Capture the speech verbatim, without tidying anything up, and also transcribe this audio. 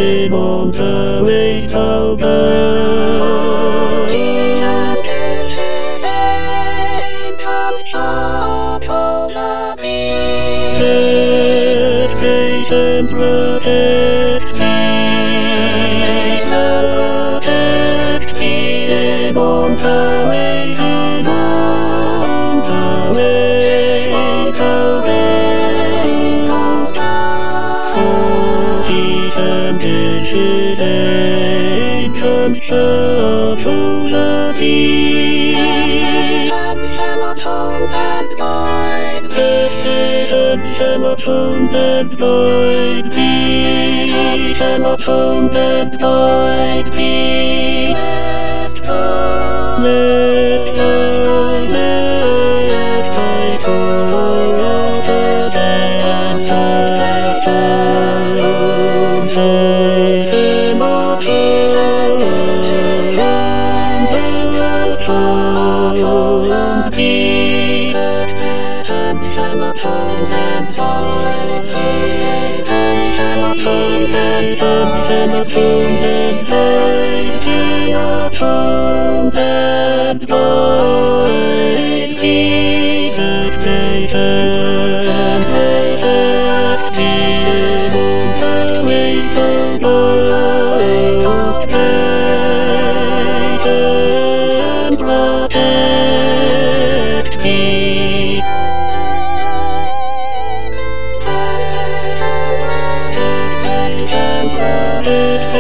It won't always over. Grace and protect me, protect me. It won't always, it won't always always. For peace and dishes, ancient church of the peace. Telephone and void peace, telephone and void peace. Let go, let go, let go of the dead stone. Take them all home, peace, and telephone and void peace, telephone and telephone and void peace, telephone and void peace. Take and protect me, won't always go lost. Take and protect me. Take and protect